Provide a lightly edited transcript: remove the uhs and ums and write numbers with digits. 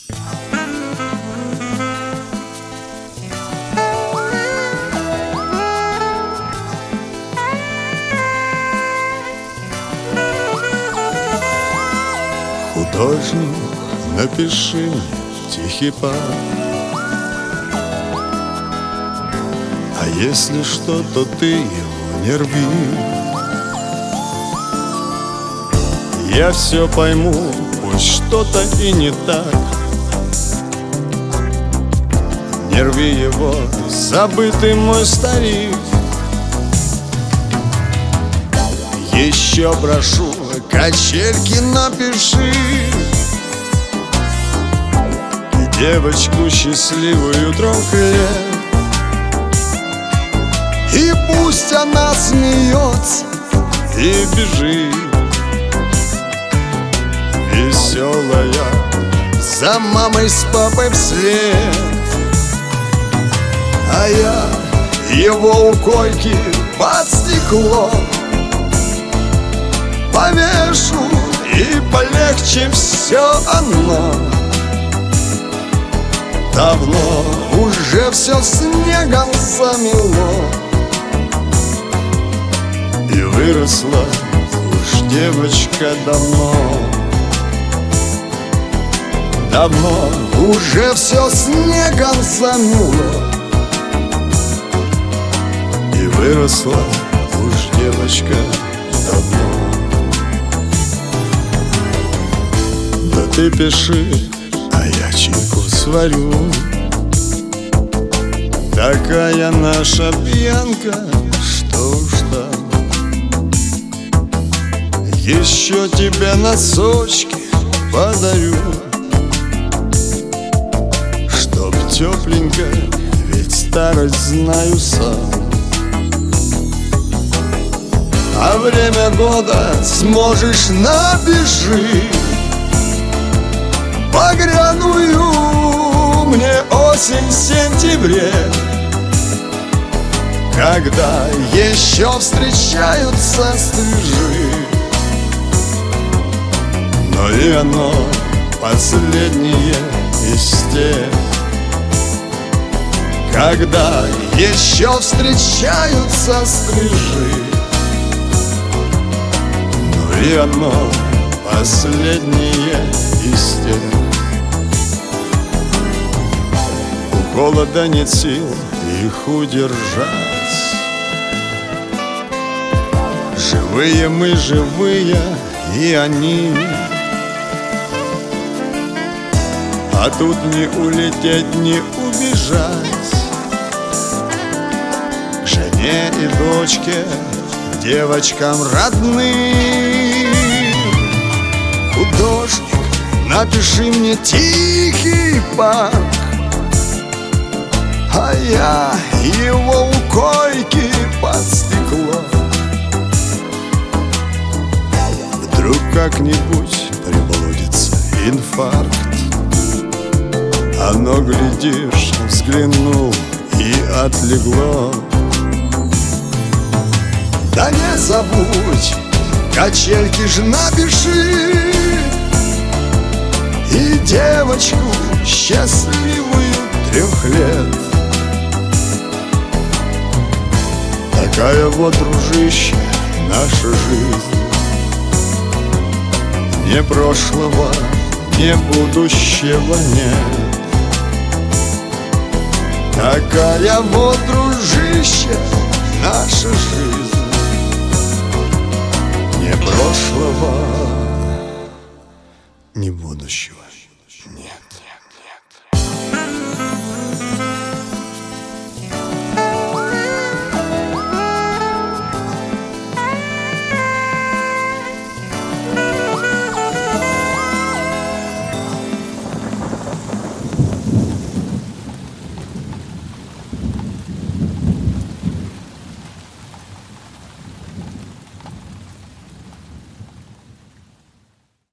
Художник, напиши мне тихий парк. А если что, то ты его не рви. Я все пойму, пусть что-то и не так. Не рви его, забытый мой старик. Еще прошу, качельки напиши. Девочку счастливую 3 лет. И пусть она смеется и бежит, веселая, за мамой с папой вслед. А я его у койки под стеклом повешу, и полегче все оно. Давно уже все снегом замело, и выросла уж девочка давно. Давно уже все снегом замело, и выросла уж девочка давно. Да ты пиши, а я чайку сварю. Такая наша пьянка, что уж там. Еще тебе носочки подарю, чтоб тепленько, ведь старость знаю сам. А время года сможешь, напиши багряную мне осень в сентябре, когда еще встречаются стрижи. Но и оно последнее из тех, когда еще встречаются стрижи. Но и оно последнее из тех. У голода нет сил их удержать. Живые мы, живые и они. А тут не улететь, не убежать. К жене и дочке, девочкам родным. Художник, напиши мне тихий парк. А я его у койки под стекло. Вдруг как-нибудь приблудится инфаркт. Оно, глядишь, взглянул и отлегло. Да не забудь, качельки ж напиши. И девочку счастливую 3 лет. Такая вот, дружище, наша жизнь. Ни прошлого, ни будущего нет. Такая вот, дружище, наша жизнь.